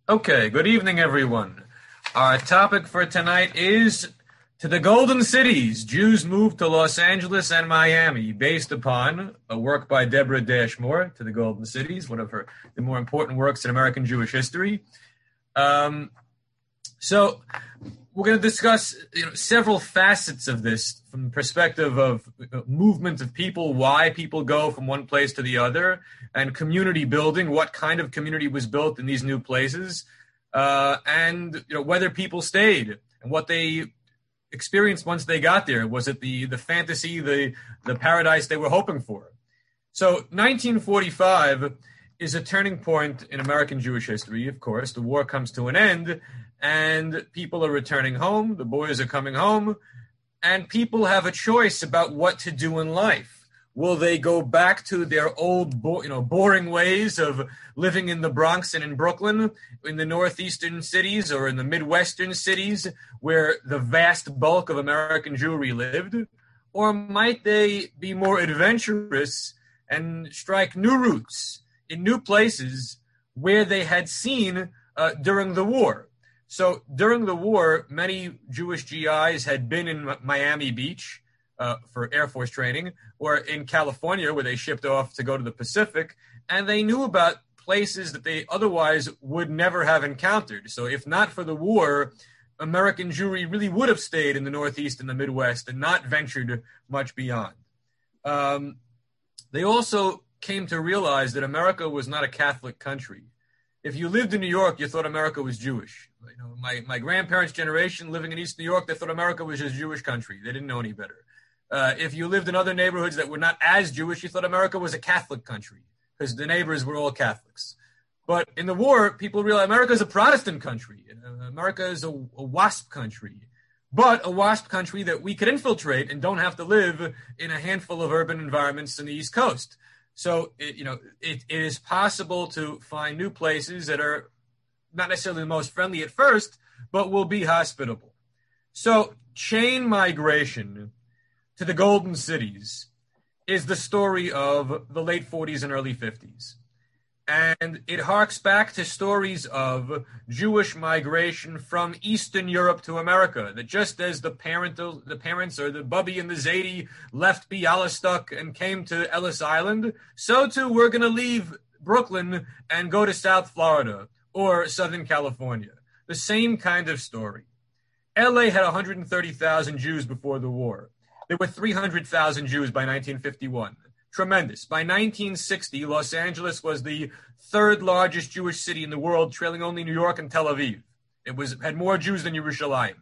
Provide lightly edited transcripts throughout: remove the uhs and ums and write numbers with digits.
Okay, good evening, everyone. Our topic for tonight is To the Golden Cities. Jews moved to Los Angeles and Miami, based upon a work by Deborah Dashmore, To the Golden Cities, one of the more important works in American Jewish history. Um, so we're going to discuss several facets of this from the perspective of movement of people, why people go from one place to the other, and community building, what kind of community was built in these new places, and whether people stayed and what they experienced once they got there. Was it the fantasy, the paradise they were hoping for? So 1945 is a turning point in American Jewish history, of course. The war comes to an end, and people are returning home. The boys are coming home, and people have a choice about what to do in life. Will they go back to their old, boring ways of living in the Bronx and in Brooklyn, in the northeastern cities or in the midwestern cities where the vast bulk of American Jewry lived? Or might they be more adventurous and strike new routes in new places where they had seen during the war? So during the war, many Jewish GIs had been in Miami Beach for Air Force training, or in California where they shipped off to go to the Pacific, and they knew about places that they otherwise would never have encountered. So if not for the war, American Jewry really would have stayed in the Northeast and the Midwest and not ventured much beyond. They also came to realize that America was not a Catholic country. If you lived in New York, you thought America was Jewish. My grandparents' generation living in East New York, they thought America was a Jewish country. They didn't know any better. If you lived in other neighborhoods that were not as Jewish, you thought America was a Catholic country because the neighbors were all Catholics. But in the war, people realized America is a Protestant country. America is a WASP country, but a WASP country that we could infiltrate and don't have to live in a handful of urban environments in the East Coast. So, it is possible to find new places that are not necessarily the most friendly at first, but will be hospitable. So, chain migration to the Golden Cities is the story of the late 40s and early 50s. And it harks back to stories of Jewish migration from Eastern Europe to America, that just as the parents or the Bubby and the Zadie left Bialystok and came to Ellis Island, so too we're going to leave Brooklyn and go to South Florida or Southern California. The same kind of story. LA had 130,000 Jews before the war. There were 300,000 Jews by 1951. Tremendous. By 1960, Los Angeles was the third largest Jewish city in the world, trailing only New York and Tel Aviv. It had more Jews than Yerushalayim.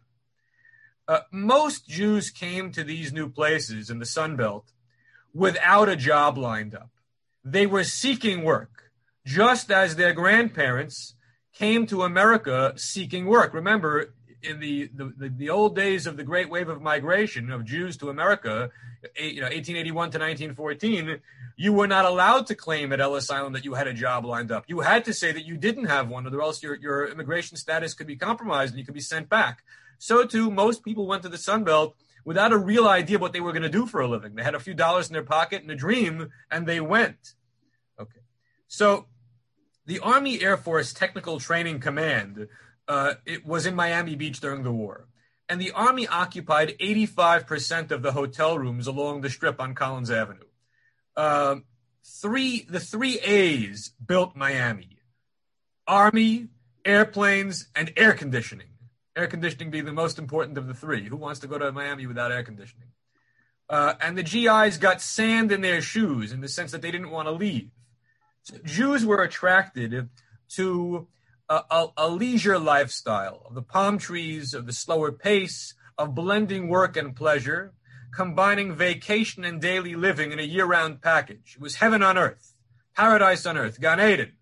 Most Jews came to these new places in the Sun Belt without a job lined up. They were seeking work, just as their grandparents came to America seeking work. Remember, in the old days of the great wave of migration of Jews to America, 1881 to 1914, you were not allowed to claim at Ellis Island that you had a job lined up. You had to say that you didn't have one, or else your immigration status could be compromised and you could be sent back. So too, most people went to the Sun Belt without a real idea what they were going to do for a living. They had a few dollars in their pocket and a dream, and they went. Okay, so the Army Air Force Technical Training Command, it was in Miami Beach during the war. And the Army occupied 85% of the hotel rooms along the Strip on Collins Avenue. The three A's built Miami: Army, airplanes, and air conditioning. Air conditioning being the most important of the three. Who wants to go to Miami without air conditioning? And the GIs got sand in their shoes in the sense that they didn't want to leave. So Jews were attracted to a leisure lifestyle of the palm trees, of the slower pace, of blending work and pleasure, combining vacation and daily living in a year-round package. It was heaven on earth, paradise on earth, Gan Eden.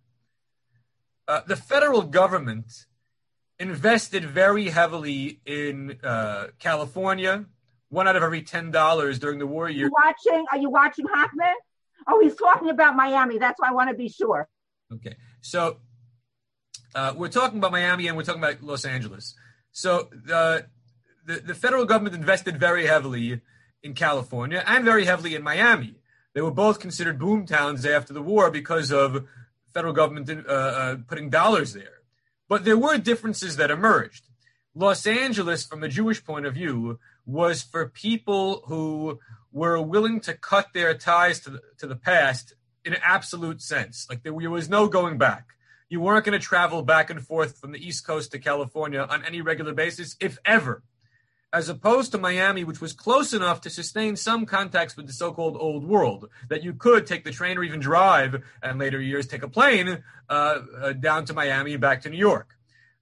The federal government invested very heavily in California. One out of every $10 during the war year. Are you watching Hoffman? Oh, he's talking about Miami. That's why I want to be sure. Okay, so we're talking about Miami and we're talking about Los Angeles. So the federal government invested very heavily in California and very heavily in Miami. They were both considered boom towns after the war because of federal government putting dollars there. But there were differences that emerged. Los Angeles, from a Jewish point of view, was for people who were willing to cut their ties to the past in an absolute sense. Like there was no going back. You weren't going to travel back and forth from the East Coast to California on any regular basis, if ever. As opposed to Miami, which was close enough to sustain some contacts with the so-called old world, that you could take the train or even drive, and later years take a plane down to Miami and back to New York.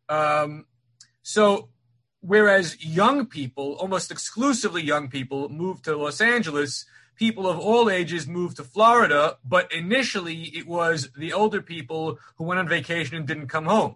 So whereas young people, almost exclusively young people, moved to Los Angeles, people of all ages moved to Florida, but initially it was the older people who went on vacation and didn't come home.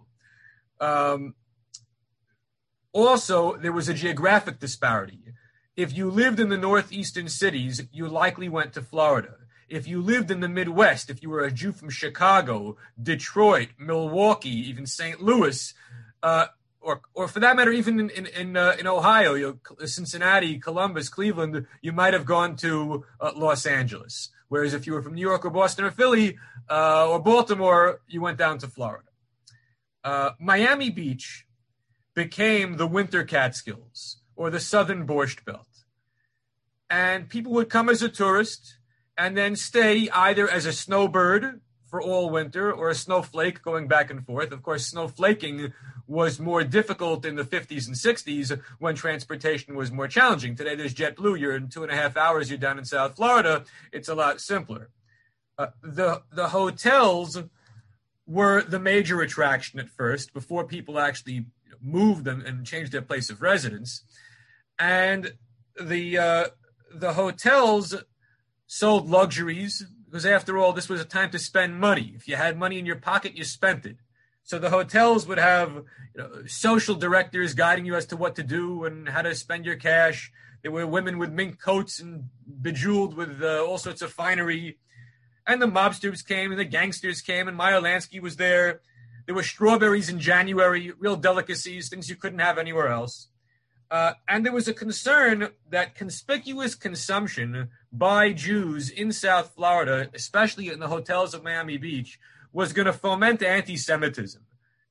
Also, there was a geographic disparity. If you lived in the northeastern cities, you likely went to Florida. If you lived in the Midwest, if you were a Jew from Chicago, Detroit, Milwaukee, even St. Louis, or for that matter, even in Ohio, Cincinnati, Columbus, Cleveland, you might have gone to Los Angeles. Whereas if you were from New York or Boston or Philly or Baltimore, you went down to Florida. Miami Beach became the Winter Catskills or the Southern Borscht Belt. And people would come as a tourist and then stay either as a snowbird for all winter or a snowflake going back and forth. Of course, snowflaking was more difficult in the 50s and 60s when transportation was more challenging. Today, there's JetBlue. You're in 2.5 hours. You're down in South Florida. It's a lot simpler. The hotels were the major attraction at first before people actually moved and changed their place of residence. And the hotels sold luxuries because, after all, this was a time to spend money. If you had money in your pocket, you spent it. So the hotels would have social directors guiding you as to what to do and how to spend your cash. There were women with mink coats and bejeweled with all sorts of finery. And the mobsters came and the gangsters came, and Meyer Lansky was there. There were strawberries in January, real delicacies, things you couldn't have anywhere else. And there was a concern that conspicuous consumption by Jews in South Florida, especially in the hotels of Miami Beach, was going to foment anti-Semitism.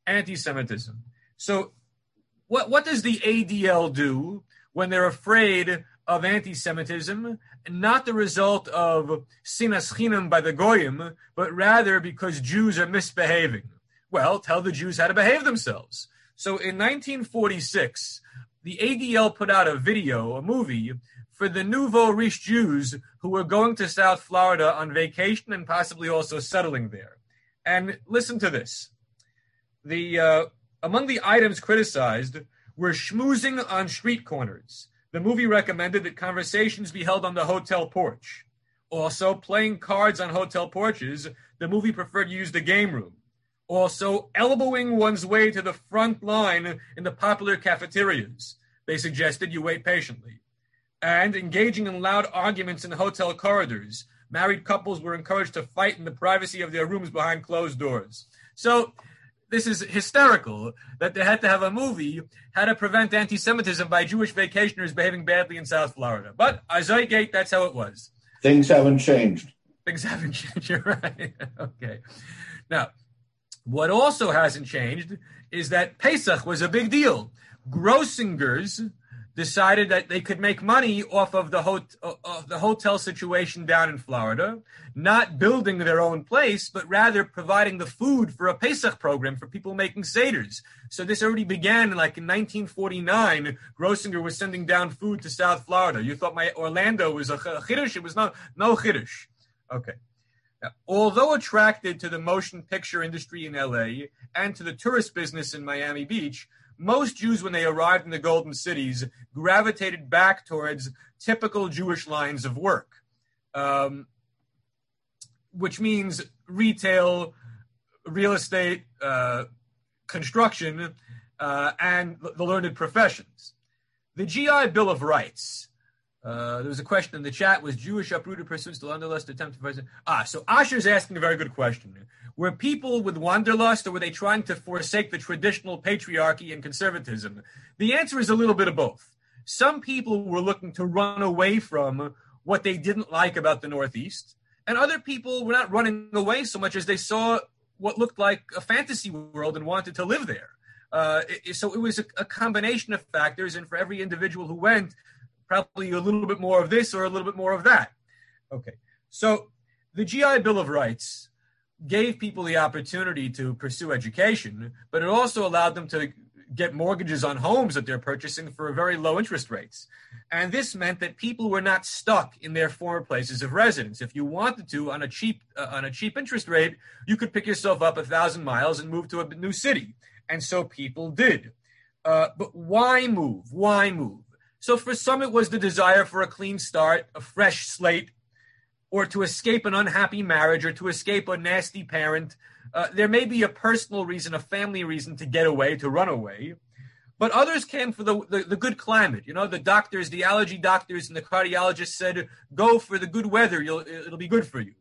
So what does the ADL do when they're afraid of anti-Semitism, not the result of sinas chinam by the goyim, but rather because Jews are misbehaving? Well, tell the Jews how to behave themselves. So in 1946, the ADL put out a movie, for the nouveau riche Jews who were going to South Florida on vacation and possibly also settling there. And listen to this. Among the items criticized were schmoozing on street corners. The movie recommended that conversations be held on the hotel porch. Also, playing cards on hotel porches. The movie preferred to use the game room. Also, elbowing one's way to the front line in the popular cafeterias. They suggested you wait patiently. And engaging in loud arguments in hotel corridors. Married couples were encouraged to fight in the privacy of their rooms behind closed doors. So this is hysterical that they had to have a movie how to prevent anti-Semitism by Jewish vacationers behaving badly in South Florida. But Azoygate, that's how it was. Things haven't changed. Things haven't changed. You're right. Okay. Now, what also hasn't changed is that Pesach was a big deal. Grossingers decided that they could make money off of the hotel situation down in Florida, not building their own place, but rather providing the food for a Pesach program for people making seders. So this already began in 1949. Grossinger was sending down food to South Florida. You thought my Orlando was a chiddush? It was no chiddush. Okay. Now, although attracted to the motion picture industry in LA and to the tourist business in Miami Beach, most Jews, when they arrived in the Golden Cities, gravitated back towards typical Jewish lines of work, which means retail, real estate, construction, and the learned professions. The GI Bill of Rights. There was a question in the chat: was Jewish uprooted pursuits to wanderlust attempt to? So Asher's asking a very good question. Were people with wanderlust, or were they trying to forsake the traditional patriarchy and conservatism? The answer is a little bit of both. Some people were looking to run away from what they didn't like about the Northeast, and other people were not running away so much as they saw what looked like a fantasy world and wanted to live there. So it was a combination of factors, and for every individual who went, probably a little bit more of this or a little bit more of that. Okay, so the GI Bill of Rights gave people the opportunity to pursue education, but it also allowed them to get mortgages on homes that they're purchasing for very low interest rates. And this meant that people were not stuck in their former places of residence. If you wanted to, on a cheap interest rate, you could pick yourself up 1,000 miles and move to a new city. And so people did. But why move? Why move? So for some, it was the desire for a clean start, a fresh slate, or to escape an unhappy marriage, or to escape a nasty parent. There may be a personal reason, a family reason to get away, to run away. But others came for the good climate. You know, the doctors, the allergy doctors and the cardiologists said, go for the good weather. It'll be good for you.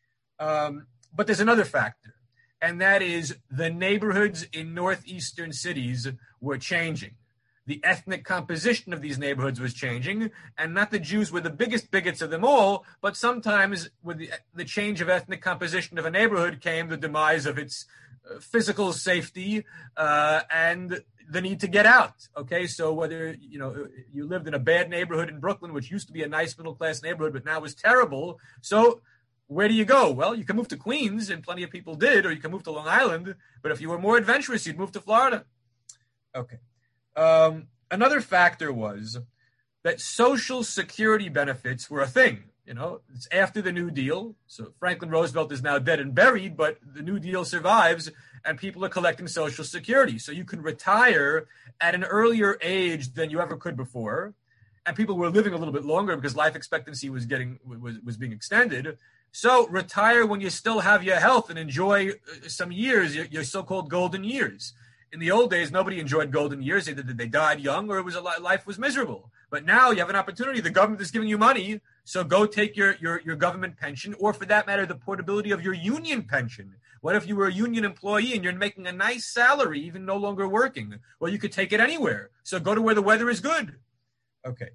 But there's another factor, and that is the neighborhoods in northeastern cities were changing. The ethnic composition of these neighborhoods was changing, and not the Jews were the biggest bigots of them all, but sometimes with the change of ethnic composition of a neighborhood came the demise of its physical safety and the need to get out. Okay, so whether you lived in a bad neighborhood in Brooklyn, which used to be a nice middle-class neighborhood, but now is terrible, so where do you go? Well, you can move to Queens, and plenty of people did, or you can move to Long Island, but if you were more adventurous, you'd move to Florida. Okay. Another factor was that Social Security benefits were a thing. You know, it's after the New Deal. So Franklin Roosevelt is now dead and buried, but the New Deal survives and people are collecting Social Security. So you can retire at an earlier age than you ever could before. And people were living a little bit longer because life expectancy was being extended. So retire when you still have your health and enjoy some years, your so-called golden years. In the old days, nobody enjoyed golden years. Either they died young or life was miserable. But now you have an opportunity. The government is giving you money, so go take your government pension, or for that matter, the portability of your union pension. What if you were a union employee and you're making a nice salary, even no longer working? Well, you could take it anywhere. So go to where the weather is good. Okay.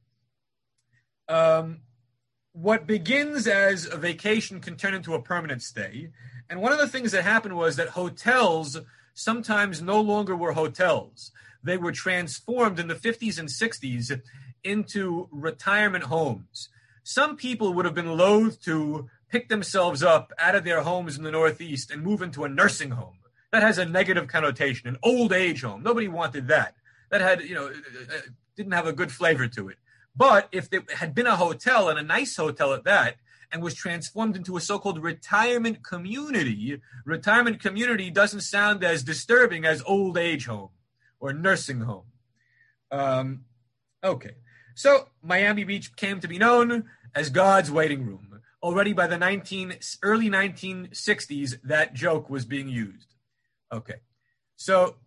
What begins as a vacation can turn into a permanent stay. And one of the things that happened was that hotels sometimes no longer were hotels. They were transformed in the 50s and 60s into retirement homes. Some people would have been loath to pick themselves up out of their homes in the Northeast and move into a nursing home. That has a negative connotation, an old age home. Nobody wanted that. That had, didn't have a good flavor to it. But if there had been a hotel, and a nice hotel at that, and was transformed into a so-called retirement community doesn't sound as disturbing as old age home or nursing home. Okay. So Miami Beach came to be known as God's waiting room. Already by the early 1960s, that joke was being used. Okay. So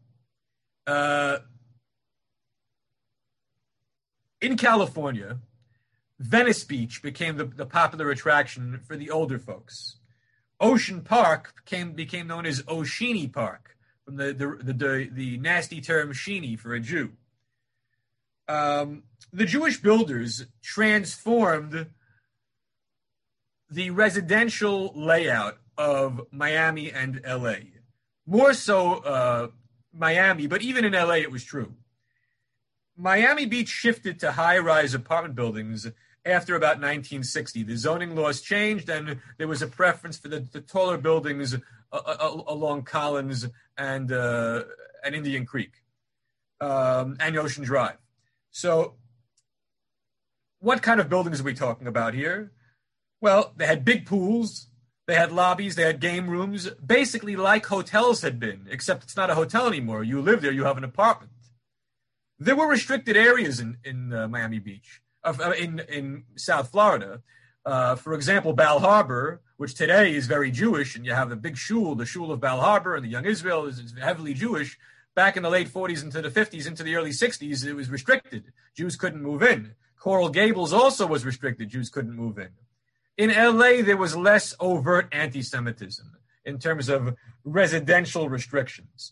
in California, Venice Beach became the popular attraction for the older folks. Ocean Park became known as Oshini Park, from the nasty term Shini for a Jew. The Jewish builders transformed the residential layout of Miami and LA. More so Miami, but even in LA it was true. Miami Beach shifted to high-rise apartment buildings after about 1960. The zoning laws changed, and there was a preference for the taller buildings along Collins and Indian Creek and Ocean Drive. So what kind of buildings are we talking about here? Well, they had big pools, they had lobbies, they had game rooms, basically like hotels had been, except it's not a hotel anymore. You live there, you have an apartment. There were restricted areas in Miami Beach, in South Florida. For example, Bal Harbor, which today is very Jewish, and you have the big shul, the shul of Bal Harbor, and the Young Israel is heavily Jewish. Back in the late 40s into the 50s, into the early 60s, it was restricted. Jews couldn't move in. Coral Gables also was restricted. Jews couldn't move in. In LA, there was less overt anti-Semitism in terms of residential restrictions.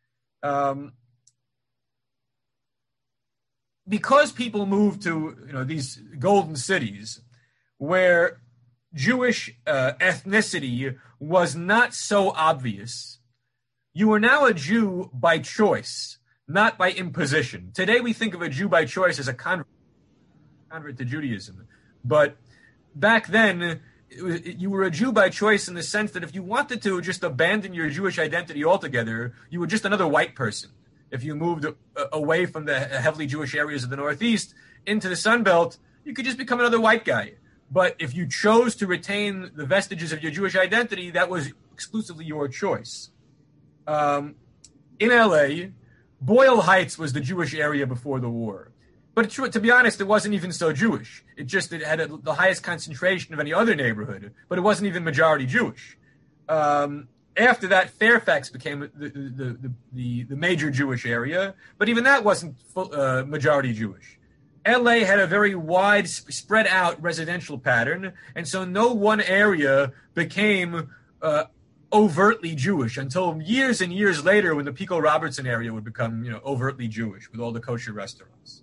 Because people moved to these golden cities where Jewish ethnicity was not so obvious, you were now a Jew by choice. not by imposition. Today we think of a Jew by choice as a convert to Judaism. But back then, you were a Jew by choice in the sense that if you wanted to just abandon your Jewish identity altogether, you were just another white person. If you moved away from the heavily Jewish areas of the Northeast into the Sun Belt, you could just become another white guy. But if you chose to retain the vestiges of your Jewish identity, that was exclusively your choice. In LA, Boyle Heights was the Jewish area before the war. But to be honest, it wasn't even so Jewish. It had the highest concentration of any other neighborhood, but it wasn't even majority Jewish. After that, Fairfax became the major Jewish area, but even that wasn't majority Jewish. LA had a very wide, spread out residential pattern, and so no one area became overtly Jewish until years and years later when the Pico Robertson area would become overtly Jewish with all the kosher restaurants.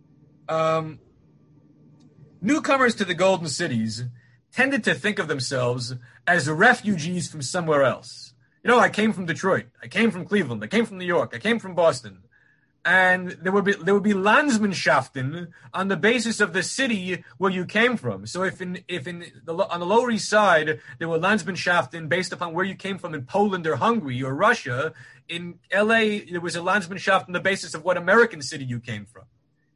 Newcomers to the Golden Cities tended to think of themselves as refugees from somewhere else. I came from Detroit. I came from Cleveland. I came from New York. I came from Boston. And there would be Landsmannschaften on the basis of the city where you came from. So on the Lower East Side there were Landsmannschaften based upon where you came from in Poland or Hungary or Russia, in LA there was a Landsmannschaft on the basis of what American city you came from.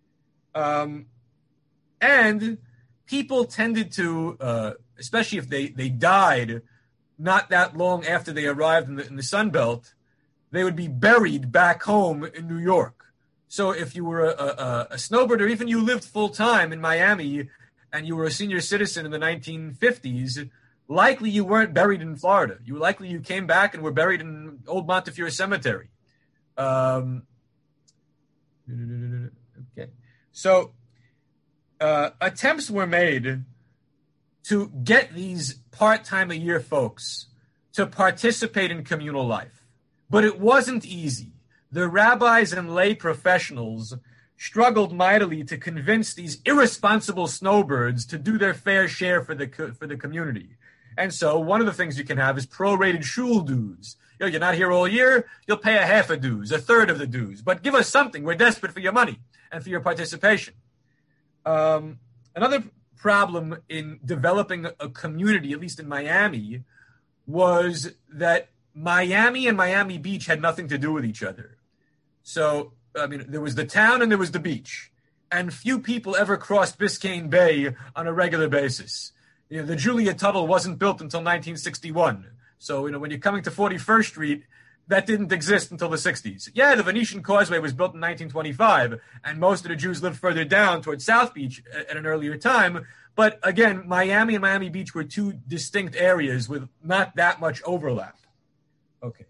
And people tended to, especially if they died not that long after they arrived in the Sun Belt, they would be buried back home in New York. So if you were a snowbird, or even you lived full-time in Miami and you were a senior citizen in the 1950s, likely you weren't buried in Florida. You came back and were buried in Old Montefiore Cemetery. Okay. So attempts were made to get these part-time-a-year folks to participate in communal life. But it wasn't easy. The rabbis and lay professionals struggled mightily to convince these irresponsible snowbirds to do their fair share for the community. And so one of the things you can have is prorated shul dues. You're not here all year, you'll pay a half a dues, a third of the dues. But give us something. We're desperate for your money and for your participation. Another problem in developing a community, at least in Miami, was that Miami and Miami Beach had nothing to do with each other. So, there was the town and there was the beach. And few people ever crossed Biscayne Bay on a regular basis. The Julia Tuttle wasn't built until 1961. So, when you're coming to 41st Street, that didn't exist until the 60s. Yeah, the Venetian Causeway was built in 1925, and most of the Jews lived further down towards South Beach at an earlier time. But again, Miami and Miami Beach were two distinct areas with not that much overlap. Okay.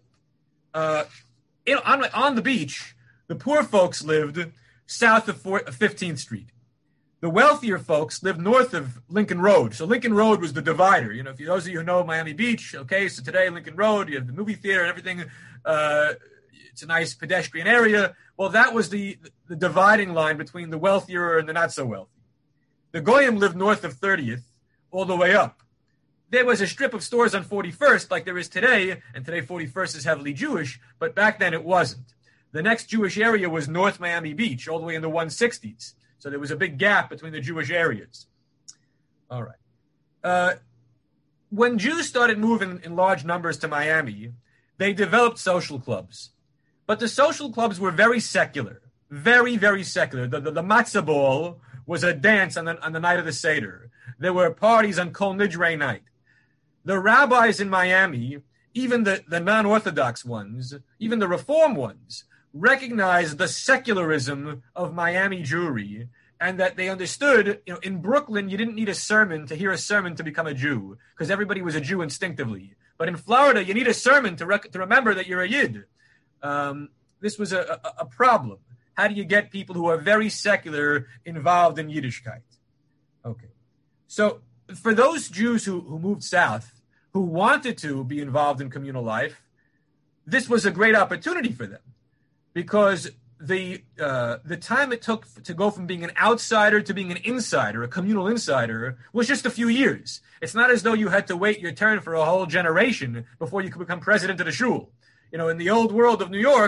On the beach, the poor folks lived south of 15th Street. The wealthier folks lived north of Lincoln Road. So Lincoln Road was the divider. If those of you who know Miami Beach, okay, so today Lincoln Road, you have the movie theater and everything. It's a nice pedestrian area. Well, that was the dividing line between the wealthier and the not so wealthy. The Goyim lived north of 30th all the way up. There was a strip of stores on 41st like there is today, and today 41st is heavily Jewish, but back then it wasn't. The next Jewish area was North Miami Beach, all the way in the 160s. So there was a big gap between the Jewish areas. All right. When Jews started moving in large numbers to Miami, they developed social clubs. But the social clubs were very secular, very, very secular. The matzah ball was a dance on the night of the Seder. There were parties on Kol Nidre night. The rabbis in Miami, even the non-Orthodox ones, even the Reform ones, recognized the secularism of Miami Jewry, and that they understood, in Brooklyn, you didn't need a sermon to hear a sermon to become a Jew, because everybody was a Jew instinctively. But in Florida, you need a sermon to remember that you're a Yid. This was a problem. How do you get people who are very secular involved in Yiddishkeit? Okay. So for those Jews who moved south, who wanted to be involved in communal life, this was a great opportunity for them, because the time it took to go from being an outsider to being an insider, a communal insider, was just a few years. It's not as though you had to wait your turn for a whole generation before you could become president of the shul. In the old world of New York,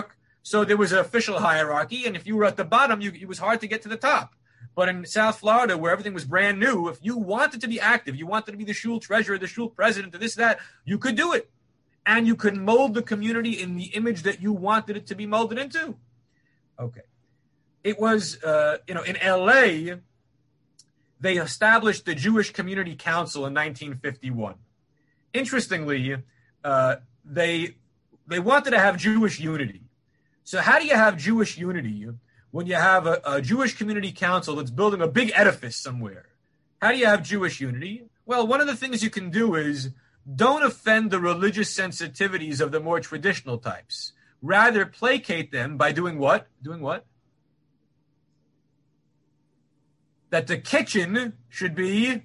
So there was an official hierarchy, and if you were at the bottom, it was hard to get to the top. But in South Florida, where everything was brand new, if you wanted to be active, you wanted to be the shul treasurer, the shul president, or this, that, you could do it. And you could mold the community in the image that you wanted it to be molded into. Okay. It was, in L.A., they established the Jewish Community Council in 1951. Interestingly, they wanted to have Jewish unity. So how do you have Jewish unity when you have a Jewish Community Council that's building a big edifice somewhere? How do you have Jewish unity? Well, one of the things you can do is don't offend the religious sensitivities of the more traditional types. Rather, placate them by doing what? Doing what? That the kitchen should be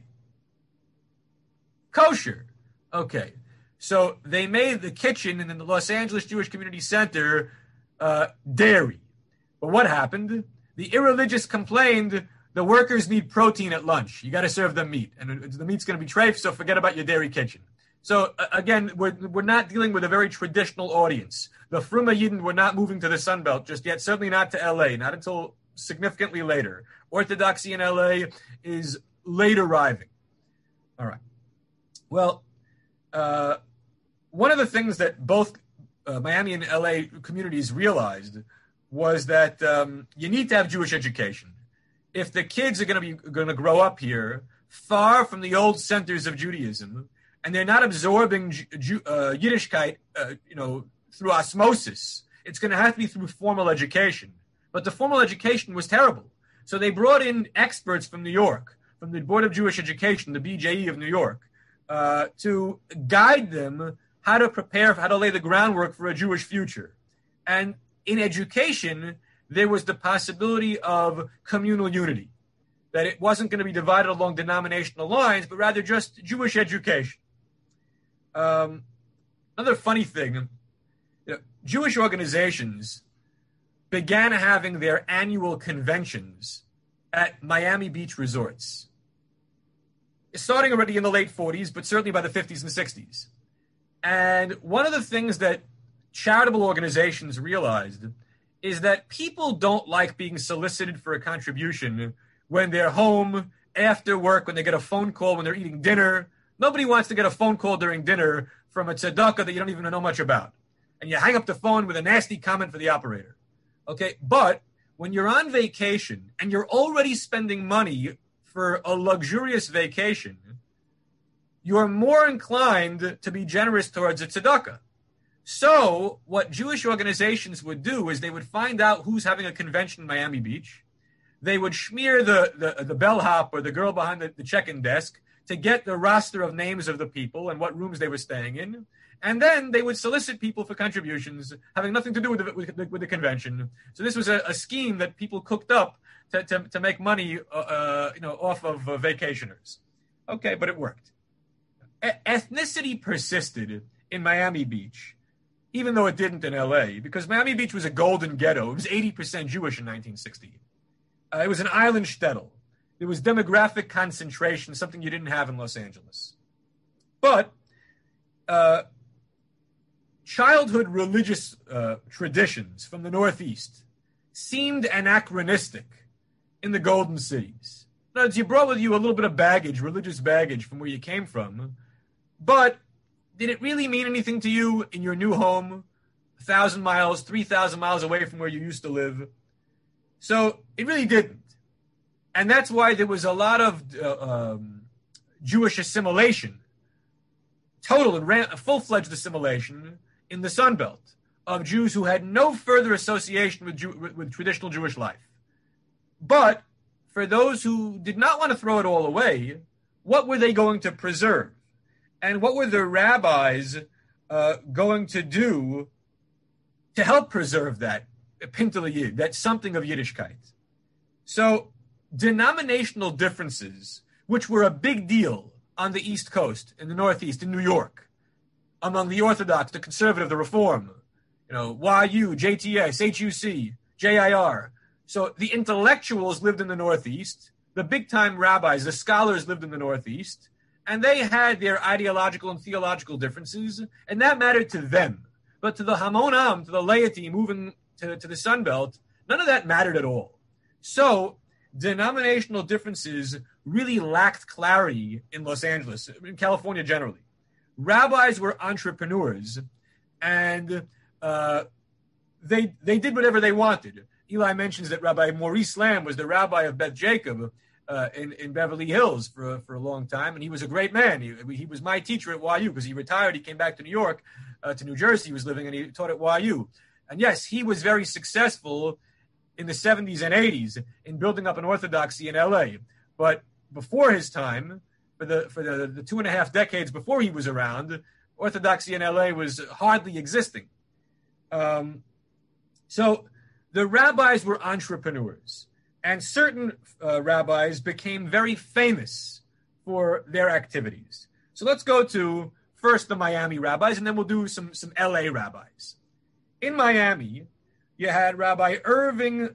kosher. Okay. So they made the kitchen in the Los Angeles Jewish Community Center dairy. But what happened? The irreligious complained the workers need protein at lunch. You got to serve them meat. And the meat's going to be treif, so forget about your dairy kitchen. So again, we're not dealing with a very traditional audience. The Fruma Yidden were not moving to the Sun Belt just yet, certainly not to LA, not until significantly later. Orthodoxy in LA is late arriving. All right. Well, one of the things that both Miami and LA communities realized was that you need to have Jewish education. If the kids are going to grow up here far from the old centers of Judaism, and they're not absorbing Yiddishkeit, through osmosis, it's going to have to be through formal education. But the formal education was terrible. So they brought in experts from New York, from the Board of Jewish Education, the BJE of New York, to guide them how to prepare, how to lay the groundwork for a Jewish future. And in education, there was the possibility of communal unity, that it wasn't going to be divided along denominational lines, but rather just Jewish education. Another funny thing, Jewish organizations began having their annual conventions at Miami Beach resorts, starting already in the late 40s, but certainly by the 50s and 60s. And one of the things that charitable organizations realized is that people don't like being solicited for a contribution when they're home after work, when they get a phone call, when they're eating dinner. Nobody wants to get a phone call during dinner from a tzedakah that you don't even know much about. And you hang up the phone with a nasty comment for the operator. Okay, but when you're on vacation and you're already spending money for a luxurious vacation, you're more inclined to be generous towards a tzedakah. So what Jewish organizations would do is they would find out who's having a convention in Miami Beach. They would smear the bellhop or the girl behind the check-in desk to get the roster of names of the people and what rooms they were staying in. And then they would solicit people for contributions having nothing to do with the convention. So this was a scheme that people cooked up to make money off of vacationers. Okay, but it worked. Ethnicity persisted in Miami Beach, even though it didn't in LA, because Miami Beach was a golden ghetto. It was 80% Jewish in 1960. It was an island shtetl. There was demographic concentration, something you didn't have in Los Angeles. But childhood religious traditions from the Northeast seemed anachronistic in the Golden Cities. In other words, you brought with you a little bit of baggage, religious baggage from where you came from, but did it really mean anything to you in your new home, 1,000 miles, 3,000 miles away from where you used to live? So it really didn't. And that's why there was a lot of Jewish assimilation, total and full-fledged assimilation in the Sun Belt of Jews who had no further association with traditional Jewish life. But for those who did not want to throw it all away, what were they going to preserve? And what were the rabbis going to do to help preserve that Pintel Yid, that something of Yiddishkeit? So denominational differences, which were a big deal on the East Coast, in the Northeast, in New York, among the Orthodox, the Conservative, the Reform, YU, JTS, HUC, JIR. So the intellectuals lived in the Northeast, the big-time rabbis, the scholars lived in the Northeast, and they had their ideological and theological differences, and that mattered to them. But to the Hamonam, to the laity moving to the Sun Belt, none of that mattered at all. So denominational differences really lacked clarity in Los Angeles, in California generally. Rabbis were entrepreneurs, and they did whatever they wanted. Eli mentions that Rabbi Maurice Lamb was the rabbi of Beth Jacob in Beverly Hills for a long time, and he was a great man. He was my teacher at YU because he retired. He came back to New York, to New Jersey. He was living, and he taught at YU. And yes, he was very successful in the 70s and 80s in building up an orthodoxy in LA. But before his time, for the 2.5 decades before he was around, orthodoxy in LA was hardly existing. So the rabbis were entrepreneurs, and certain rabbis became very famous for their activities. So let's go to first the Miami rabbis, and then we'll do some LA rabbis. In Miami, you had Rabbi Irving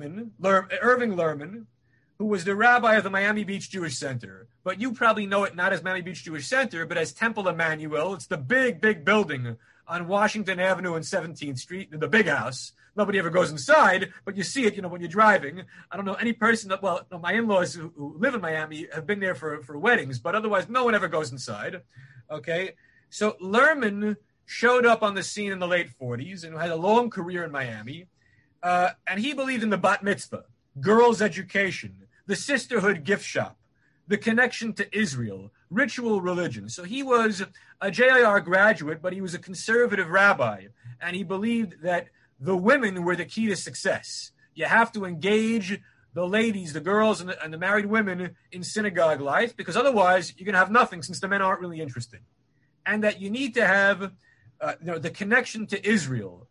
Lerman, who was the rabbi of the Miami Beach Jewish Center. But you probably know it not as Miami Beach Jewish Center, but as Temple Emmanuel. It's the big, big building on Washington Avenue and 17th Street, the big house. Nobody ever goes inside, but you see it, when you're driving. I don't know any person my in-laws who live in Miami have been there for weddings, but otherwise no one ever goes inside. Okay. So Lerman showed up on the scene in the late 40s and had a long career in Miami. And he believed in the bat mitzvah, girls' education, the sisterhood gift shop, the connection to Israel, ritual religion. So he was a JIR graduate, but he was a conservative rabbi. And he believed that the women were the key to success. You have to engage the ladies, the girls, and the married women in synagogue life, because otherwise you're going to have nothing since the men aren't really interested. And that you need to have the connection to Israel.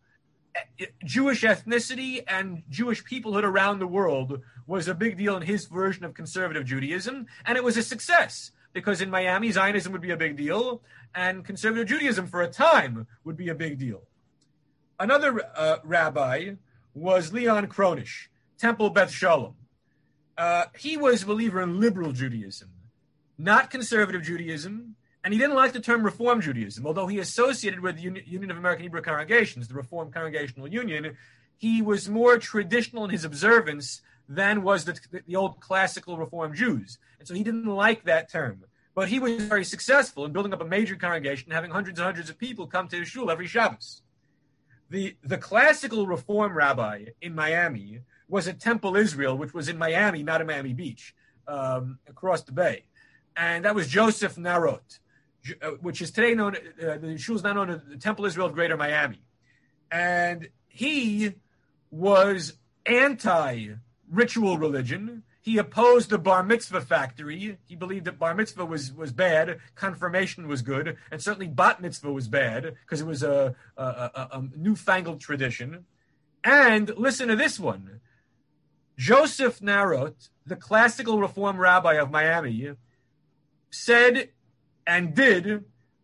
Jewish ethnicity and Jewish peoplehood around the world was a big deal in his version of conservative Judaism, and it was a success because in Miami, Zionism would be a big deal, and conservative Judaism for a time would be a big deal. Another rabbi was Leon Kronish, Temple Beth Shalom. He was a believer in liberal Judaism, not conservative Judaism, and he didn't like the term Reform Judaism, although he associated with the Union of American Hebrew Congregations, the Reform Congregational Union. He was more traditional in his observance than was the old classical Reform Jews. And so he didn't like that term. But he was very successful in building up a major congregation, having hundreds and hundreds of people come to his shul every Shabbos. The classical Reform rabbi in Miami was at Temple Israel, which was in Miami, not in Miami Beach, across the bay. And that was Joseph Narot, which is today known, the shul is now known as the Temple Israel of Greater Miami. And he was anti-ritual religion. He opposed the bar mitzvah factory. He believed that bar mitzvah was bad, confirmation was good, and certainly bat mitzvah was bad because it was a newfangled tradition. And listen to this one. Joseph Narot, the classical Reform rabbi of Miami, said and did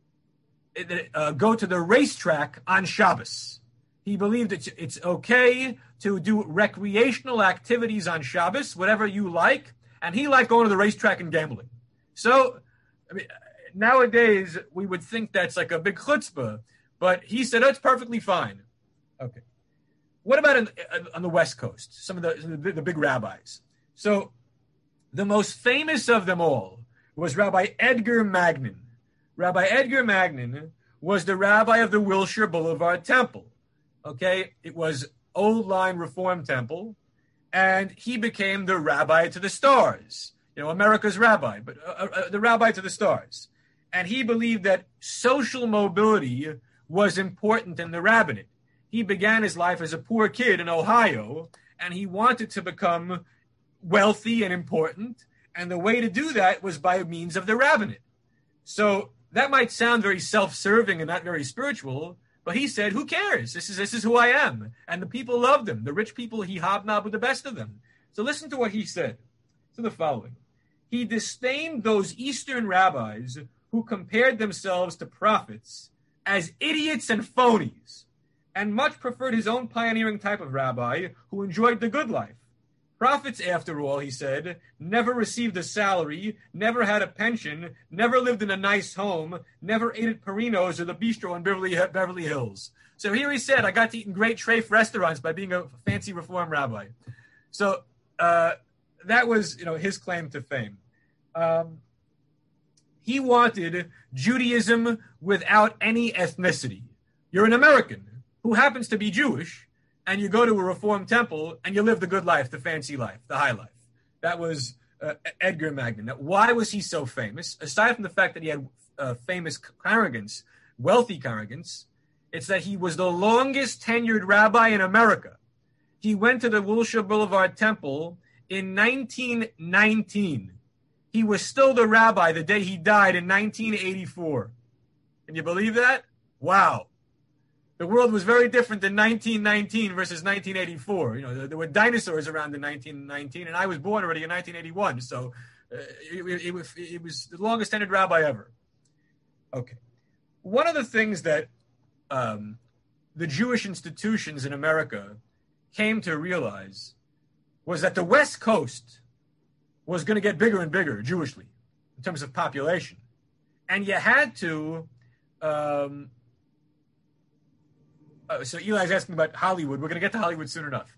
go to the racetrack on Shabbos. He believed it's okay to do recreational activities on Shabbos, whatever you like, and he liked going to the racetrack and gambling. So, nowadays, we would think that's like a big chutzpah, but he said, it's perfectly fine. Okay. What about on the West Coast, some of the big rabbis? So, the most famous of them all was Rabbi Edgar Magnin. Rabbi Edgar Magnin was the rabbi of the Wilshire Boulevard Temple. Okay, it was old line Reform Temple, and he became the rabbi to the stars. America's rabbi, but the rabbi to the stars. And he believed that social mobility was important in the rabbinate. He began his life as a poor kid in Ohio, and he wanted to become wealthy and important. And the way to do that was by means of the rabbinate. So that might sound very self-serving and not very spiritual, but he said, who cares? This is who I am. And the people loved him. The rich people, he hobnobbed with the best of them. So listen to what he said. To the following. He disdained those Eastern rabbis who compared themselves to prophets as idiots and phonies, and much preferred his own pioneering type of rabbi who enjoyed the good life. Prophets, after all, he said, never received a salary, never had a pension, never lived in a nice home, never ate at Perino's or the bistro in Beverly Hills. So here he said, I got to eat in great treif restaurants by being a fancy Reform rabbi. So that was, his claim to fame. He wanted Judaism without any ethnicity. You're an American who happens to be Jewish, and you go to a Reform temple and you live the good life, the fancy life, the high life. That was Edgar Magnin. Now, why was he so famous? Aside from the fact that he had famous congregants, wealthy congregants, it's that he was the longest tenured rabbi in America. He went to the Wilshire Boulevard Temple in 1919. He was still the rabbi the day he died in 1984. Can you believe that? Wow. The world was very different in 1919 versus 1984. There were dinosaurs around in 1919, and I was born already in 1981. So it was the longest tenured rabbi ever. Okay. One of the things that the Jewish institutions in America came to realize was that the West Coast was going to get bigger and bigger Jewishly in terms of population. And you had to... so Eli's asking about Hollywood. We're going to get to Hollywood soon enough.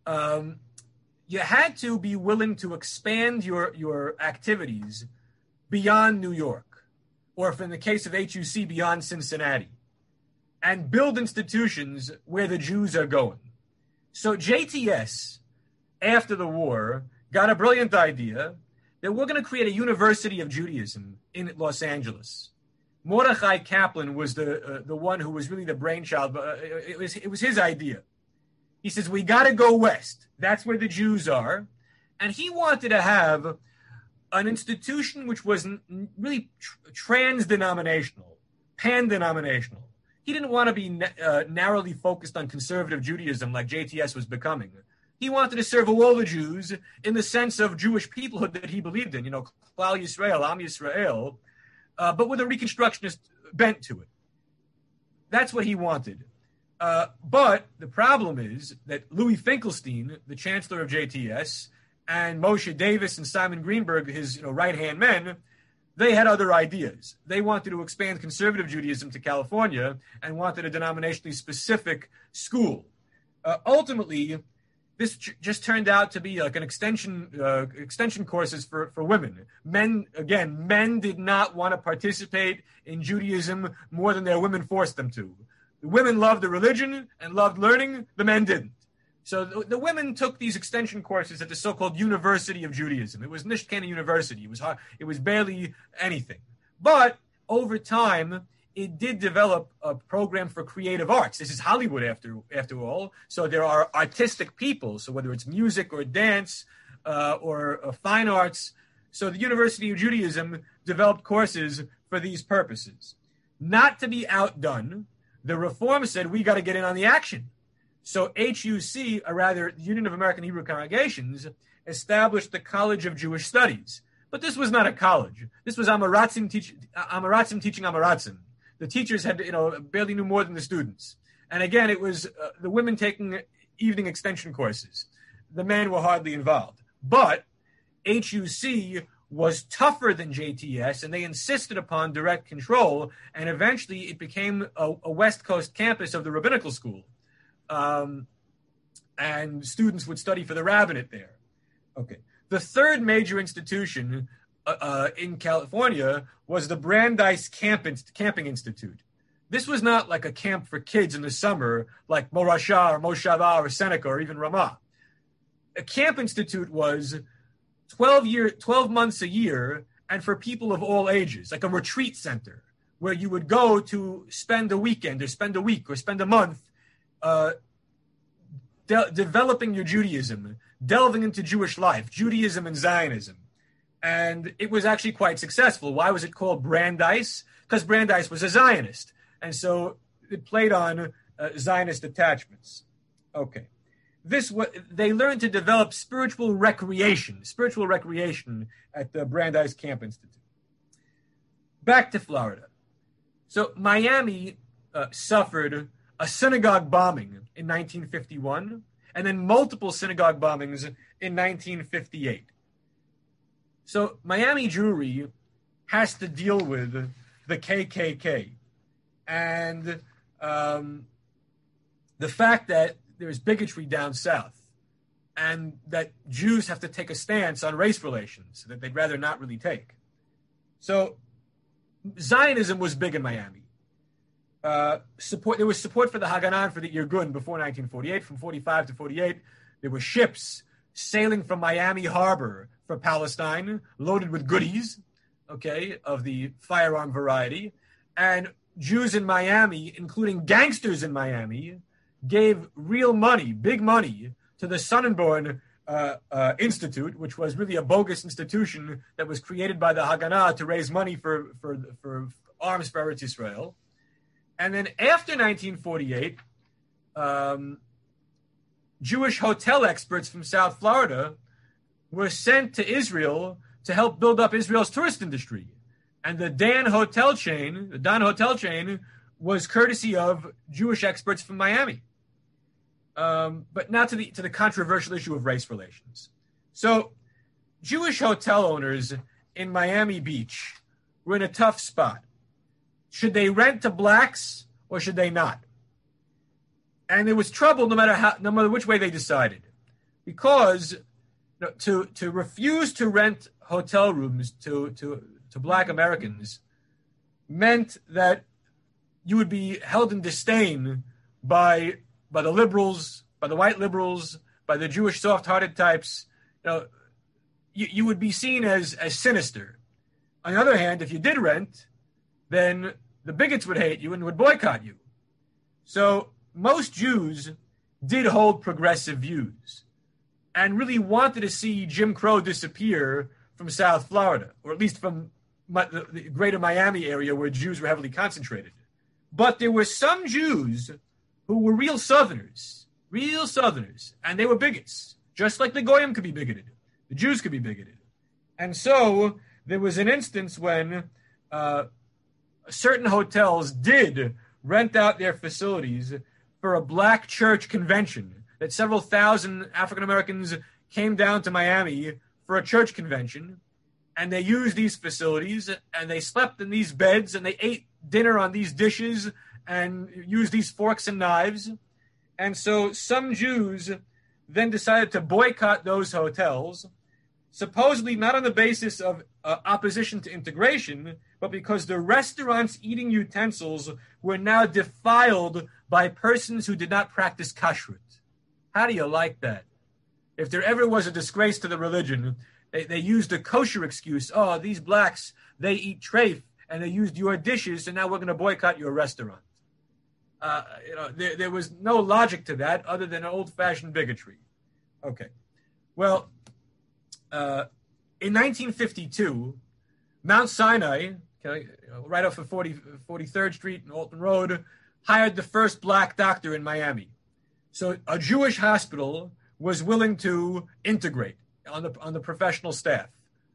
You had to be willing to expand your activities beyond New York, or if in the case of HUC, beyond Cincinnati, and build institutions where the Jews are going. So JTS, after the war, got a brilliant idea that we're going to create a University of Judaism in Los Angeles. Mordechai Kaplan was the one who was really the brainchild, but it was his idea. He says, we got to go west. That's where the Jews are. And he wanted to have an institution which was really trans-denominational, pan-denominational. He didn't want to be narrowly focused on conservative Judaism like JTS was becoming. He wanted to serve all the Jews in the sense of Jewish peoplehood that he believed in, Klal Yisrael, Am Yisrael, but with a Reconstructionist bent to it. That's what he wanted. But the problem is that Louis Finkelstein, the chancellor of JTS, and Moshe Davis and Simon Greenberg, his right-hand men, they had other ideas. They wanted to expand conservative Judaism to California and wanted a denominationally specific school. Ultimately, this just turned out to be like an extension courses for women. Men did not want to participate in Judaism more than their women forced them to. The women loved the religion and loved learning. The men didn't. So the women took these extension courses at the so-called University of Judaism. It was nicht keine university. It was barely anything. But over time, it did develop a program for creative arts. This is Hollywood after all. So there are artistic people. So whether it's music or dance or fine arts. So the University of Judaism developed courses for these purposes. Not to be outdone, the Reform said, we got to get in on the action. So HUC, or rather the Union of American Hebrew Congregations, established the College of Jewish Studies. But this was not a college. This was Amaratzim teaching Amaratzim. The teachers had, barely knew more than the students. And again, it was the women taking evening extension courses. The men were hardly involved. But HUC was tougher than JTS, and they insisted upon direct control. And eventually it became a West Coast campus of the rabbinical school. And students would study for the rabbinate there. Okay. The third major institution in California was the Brandeis Camping Institute. This was not like a camp for kids in the summer like Morashah or Moshava or Seneca or even Ramah. A camp institute was 12 months a year and for people of all ages, like a retreat center where you would go to spend a weekend or spend a week or spend a month developing your Judaism, delving into Jewish life, Judaism and Zionism. And it was actually quite successful. Why was it called Brandeis? Because Brandeis was a Zionist. And so it played on Zionist attachments. Okay. They learned to develop spiritual recreation at the Brandeis Camp Institute. Back to Florida. So Miami suffered a synagogue bombing in 1951, and then multiple synagogue bombings in 1958. So Miami Jewry has to deal with the KKK. And the fact that there's bigotry down south and that Jews have to take a stance on race relations that they'd rather not really take. So Zionism was big in Miami. There was support for the Haganah and for the Irgun before 1948. From 45 to 48, there were ships sailing from Miami Harbor for Palestine, loaded with goodies, of the firearm variety. And Jews in Miami, including gangsters in Miami, gave real money, big money, to the Sonnenborn Institute, which was really a bogus institution that was created by the Haganah to raise money for arms for Eretz Yisrael. And then after 1948, Jewish hotel experts from South Florida were sent to Israel to help build up Israel's tourist industry. And the Dan Hotel chain, was courtesy of Jewish experts from Miami. But now to the controversial issue of race relations. So Jewish hotel owners in Miami Beach were in a tough spot. Should they rent to blacks or should they not? And there was trouble no matter which way they decided, because to refuse to rent hotel rooms to black Americans meant that you would be held in disdain by the liberals, by the white liberals, by the Jewish soft-hearted types. You would be seen as sinister. On the other hand, if you did rent, then the bigots would hate you and would boycott you. So most Jews did hold progressive views and really wanted to see Jim Crow disappear from South Florida, or at least from the greater Miami area where Jews were heavily concentrated. But there were some Jews who were real Southerners, and they were bigots, just like the Goyim could be bigoted. The Jews could be bigoted. And so there was an instance when certain hotels did rent out their facilities for a black church convention, that several thousand African Americans came down to Miami for a church convention, and they used these facilities, and they slept in these beds, and they ate dinner on these dishes, and used these forks and knives. And so some Jews then decided to boycott those hotels, supposedly not on the basis of opposition to integration, but because the restaurant's eating utensils were now defiled by persons who did not practice kashrut. How do you like that? If there ever was a disgrace to the religion, they used a kosher excuse. Oh, these blacks, they eat treif, and they used your dishes, and now we're going to boycott your restaurant. There was no logic to that other than old-fashioned bigotry. Okay. Well, in 1952, Mount Sinai, right off of 43rd Street and Alton Road, hired the first black doctor in Miami. So a Jewish hospital was willing to integrate on the professional staff.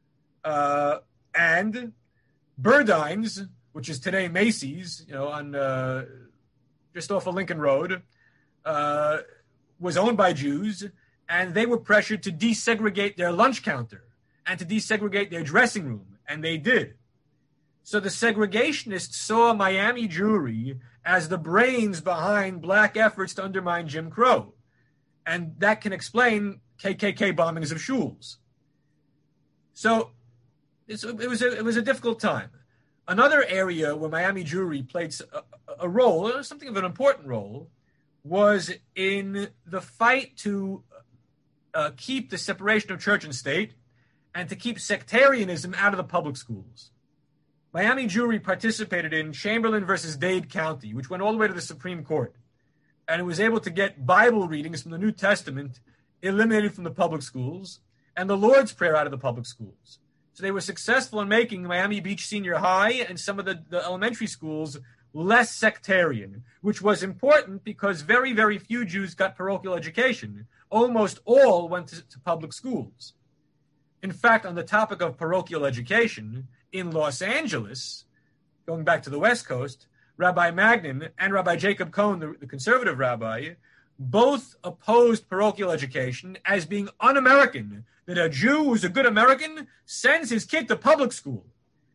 And Burdines, which is today Macy's, on just off of Lincoln Road, was owned by Jews, and they were pressured to desegregate their lunch counter and to desegregate their dressing room, and they did. So the segregationists saw Miami Jewry as the brains behind black efforts to undermine Jim Crow, and that can explain KKK bombings of shuls. So it was a difficult time. Another area where Miami Jewry played a role, something of an important role, was in the fight to keep the separation of church and state and to keep sectarianism out of the public schools. Miami Jewry participated in Chamberlain versus Dade County, which went all the way to the Supreme Court. And it was able to get Bible readings from the New Testament eliminated from the public schools and the Lord's Prayer out of the public schools. So they were successful in making Miami Beach Senior High and some of the elementary schools less sectarian, which was important because very, very few Jews got parochial education. Almost all went to public schools. In fact, on the topic of parochial education, in Los Angeles, going back to the West Coast, Rabbi Magnin and Rabbi Jacob Cohn, the conservative rabbi, both opposed parochial education as being un-American, that a Jew who's a good American sends his kid to public school.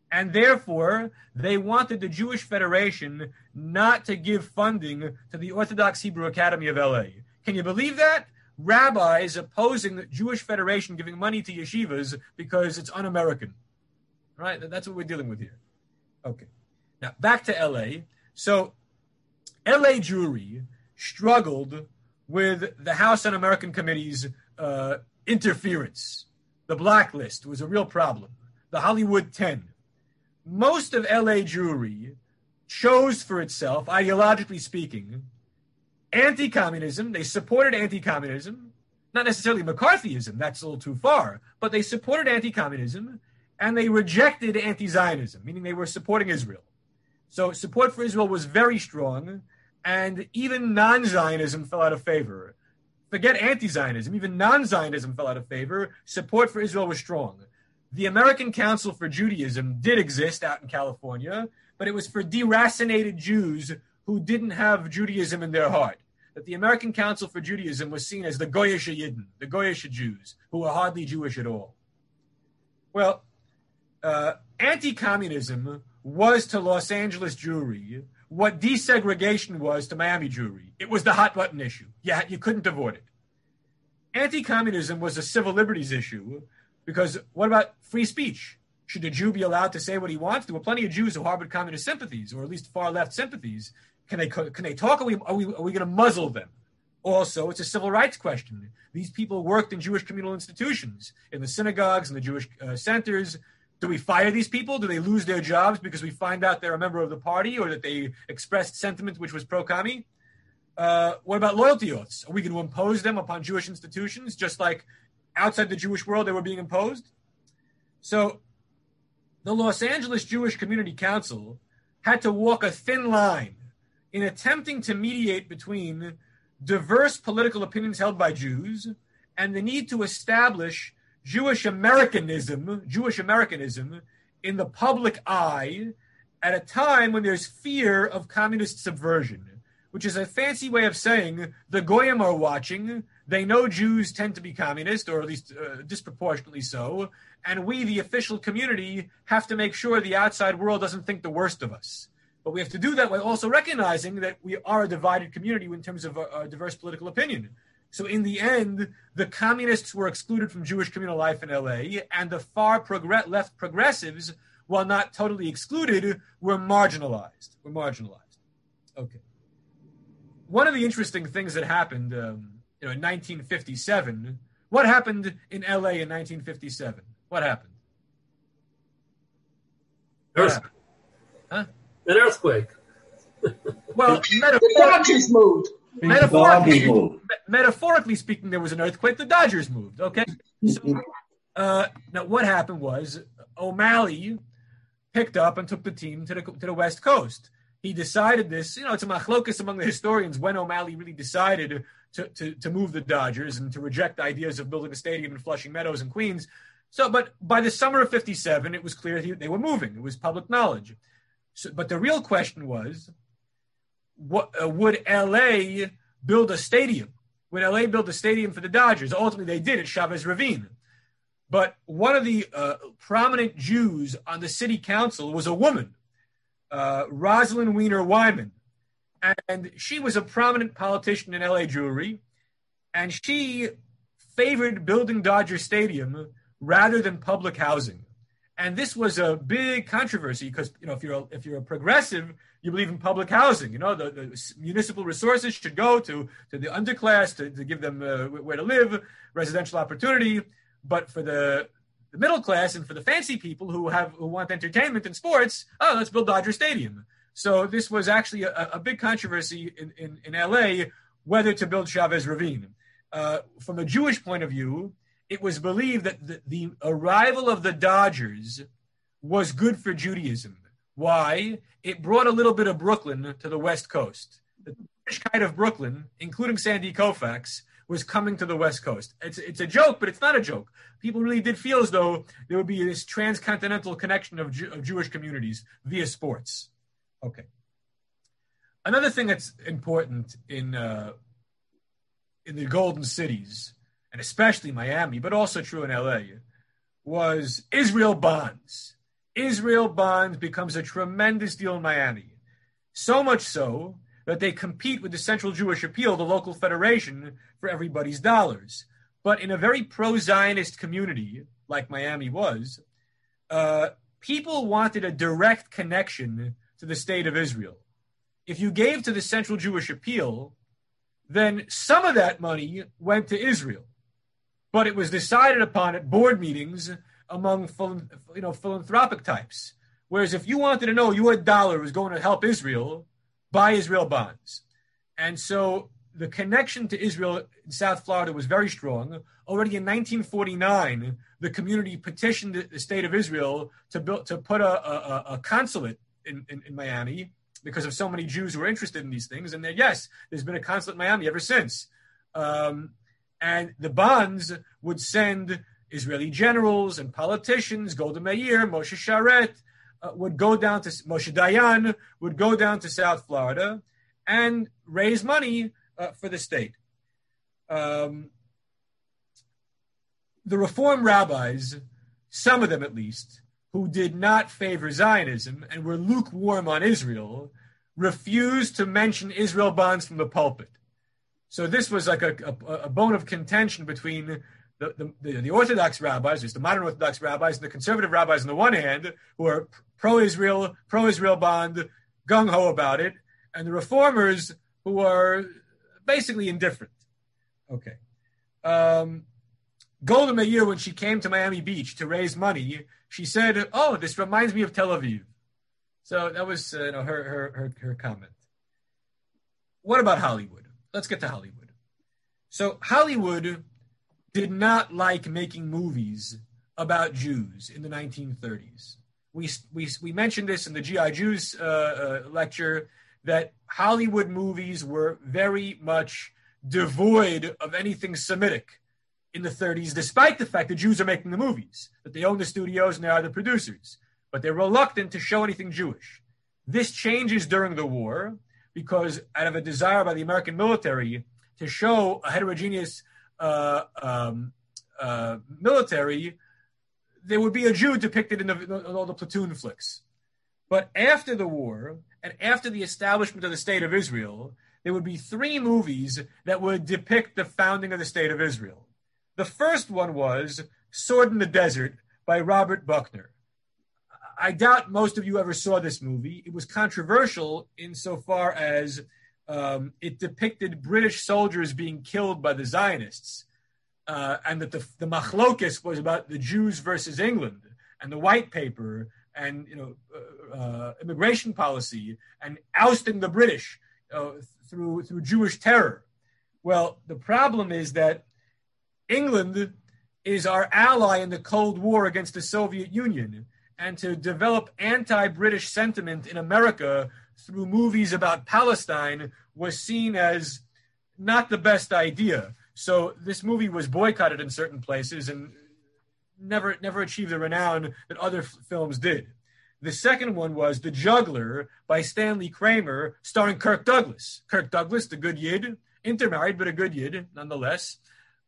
And therefore, they wanted the Jewish Federation not to give funding to the Orthodox Hebrew Academy of LA. Can you believe that? Rabbis opposing the Jewish Federation giving money to yeshivas because it's un-American. Right? That's what we're dealing with here. Okay. Now, back to LA. So, LA Jewry struggled with the House Un-American Committee's interference. The blacklist was a real problem. The Hollywood 10. Most of LA Jewry chose for itself, ideologically speaking, anti-communism. They supported anti-communism, not necessarily McCarthyism, that's a little too far, but they supported anti-communism and they rejected anti-Zionism, meaning they were supporting Israel. So support for Israel was very strong, and even non-Zionism fell out of favor. Forget anti-Zionism, even non-Zionism fell out of favor. Support for Israel was strong. The American Council for Judaism did exist out in California, but it was for deracinated Jews who didn't have Judaism in their heart. That the American Council for Judaism was seen as the Goyish Yidden, the Goyish Jews, who were hardly Jewish at all. Well, anti-communism was to Los Angeles Jewry what desegregation was to Miami Jewry. It was the hot button issue. Yeah, you couldn't avoid it. Anti-communism was a civil liberties issue because what about free speech? Should a Jew be allowed to say what he wants? There were plenty of Jews who harbored communist sympathies, or at least far left sympathies. Can they talk? Are we going to muzzle them? Also, it's a civil rights question. These people worked in Jewish communal institutions, in the synagogues and the Jewish centers. Do we fire these people? Do they lose their jobs because we find out they're a member of the party or that they expressed sentiment which was pro-commie? What about loyalty oaths? Are we going to impose them upon Jewish institutions, just like outside the Jewish world they were being imposed? So the Los Angeles Jewish Community Council had to walk a thin line in attempting to mediate between diverse political opinions held by Jews and the need to establish Jewish Americanism in the public eye at a time when there's fear of communist subversion, which is a fancy way of saying the Goyim are watching. They know Jews tend to be communist, or at least disproportionately so, and we, the official community, have to make sure the outside world doesn't think the worst of us. But we have to do that while also recognizing that we are a divided community in terms of a diverse political opinion. So in the end, the communists were excluded from Jewish communal life in LA, and the far left progressives, while not totally excluded, were marginalized. Okay. One of the interesting things that happened in 1957, what happened in LA in 1957? What happened? Earthquake. Huh? An earthquake. Well, The Dodgers moved. Metaphorically speaking, there was an earthquake. The Dodgers moved. Okay. So, now, what happened was O'Malley picked up and took the team to the West Coast. He decided this. It's a machlokus among the historians when O'Malley really decided to move the Dodgers and to reject ideas of building a stadium in Flushing Meadows and Queens. So, but by the summer of '57, it was clear they were moving. It was public knowledge. So, but the real question was, would LA build a stadium? Would LA build a stadium for the Dodgers? Ultimately, they did at Chavez Ravine. But one of the prominent Jews on the city council was a woman, Rosalind Weiner Wyman. And she was a prominent politician in LA Jewry. And she favored building Dodger Stadium rather than public housing. And this was a big controversy because, if you're a progressive, you believe in public housing. The municipal resources should go to the underclass to give them where to live, residential opportunity. But for the middle class and for the fancy people who want entertainment and sports, let's build Dodger Stadium. So this was actually a big controversy in LA, whether to build Chavez Ravine. From a Jewish point of view, it was believed that the arrival of the Dodgers was good for Judaism. Why? It brought a little bit of Brooklyn to the West Coast. The Jewish kind of Brooklyn, including Sandy Koufax, was coming to the West Coast. It's a joke, but it's not a joke. People really did feel as though there would be this transcontinental connection of Jewish communities via sports. Okay. Another thing that's important in the Golden Cities, and especially Miami, but also true in LA, was Israel bonds. Israel Bonds becomes a tremendous deal in Miami. So much so that they compete with the Central Jewish Appeal, the local federation, for everybody's dollars. But in a very pro-Zionist community, like Miami was, people wanted a direct connection to the state of Israel. If you gave to the Central Jewish Appeal, then some of that money went to Israel. But it was decided upon at board meetings among philanthropic types. Whereas if you wanted to know your dollar was going to help Israel, buy Israel bonds. And so the connection to Israel in South Florida was very strong. Already in 1949, the community petitioned the state of Israel to put a consulate in Miami because of so many Jews who were interested in these things. And there's been a consulate in Miami ever since. And the bonds would send Israeli generals and politicians, Golda Meir, Moshe Sharet, Moshe Dayan would go down to South Florida and raise money for the state. The Reform rabbis, some of them at least, who did not favor Zionism and were lukewarm on Israel, refused to mention Israel bonds from the pulpit. So this was like a bone of contention between the Orthodox rabbis, there's the modern Orthodox rabbis, and the conservative rabbis on the one hand, who are pro-Israel bond, gung-ho about it, and the reformers who are basically indifferent. Okay. Golda Meir, when she came to Miami Beach to raise money, she said, "Oh, this reminds me of Tel Aviv." So that was her comment. What about Hollywood? Let's get to Hollywood. So Hollywood did not like making movies about Jews in the 1930s. We mentioned this in the G.I. Jews lecture, that Hollywood movies were very much devoid of anything Semitic in the 30s, despite the fact that Jews are making the movies, that they own the studios and they are the producers. But they're reluctant to show anything Jewish. This changes during the war because out of a desire by the American military to show a heterogeneous military, there would be a Jew depicted in all the platoon flicks. But after the war and after the establishment of the State of Israel, there would be 3 movies that would depict the founding of the State of Israel. The first one was Sword in the Desert by Robert Buckner. I doubt most of you ever saw this movie. It was controversial insofar as it depicted British soldiers being killed by the Zionists, and that the machlokes was about the Jews versus England and the white paper and immigration policy and ousting the British through Jewish terror. Well, the problem is that England is our ally in the Cold War against the Soviet Union, and to develop anti-British sentiment in America through movies about Palestine was seen as not the best idea. So this movie was boycotted in certain places and never achieved the renown that other films did. The second one was The Juggler by Stanley Kramer, starring Kirk Douglas. Kirk Douglas, the good Yid, intermarried, but a good Yid nonetheless.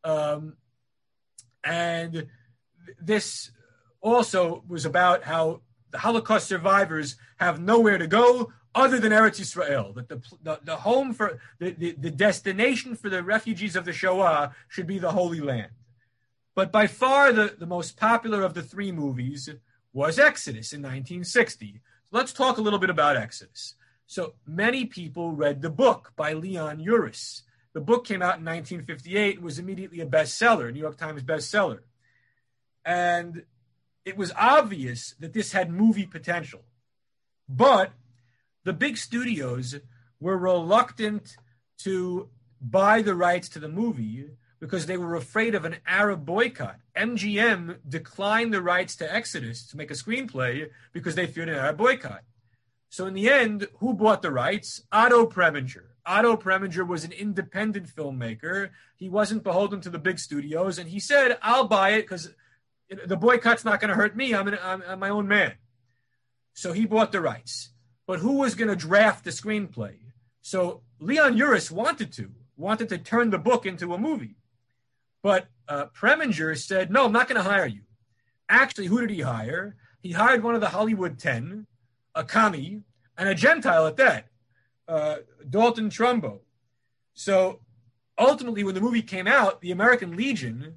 And this also was about how the Holocaust survivors have nowhere to go other than Eretz Yisrael, that the home for the destination for the refugees of the Shoah should be the Holy Land. But by far the most popular of the 3 movies was Exodus in 1960. Let's talk a little bit about Exodus. So many people read the book by Leon Uris. The book came out in 1958 and was immediately a bestseller, New York Times bestseller. And it was obvious that this had movie potential. But the big studios were reluctant to buy the rights to the movie because they were afraid of an Arab boycott. MGM declined the rights to Exodus to make a screenplay because they feared an Arab boycott. So in the end, who bought the rights? Otto Preminger. Otto Preminger was an independent filmmaker. He wasn't beholden to the big studios, and he said, "I'll buy it because the boycott's not going to hurt me. I'm my own man." So he bought the rights. But who was going to draft the screenplay? So Leon Uris wanted to turn the book into a movie. But Preminger said, "No, I'm not going to hire you." Actually, who did he hire? he hired one of the Hollywood 10, a commie, and a Gentile at that, Dalton Trumbo. So ultimately, when the movie came out, the American Legion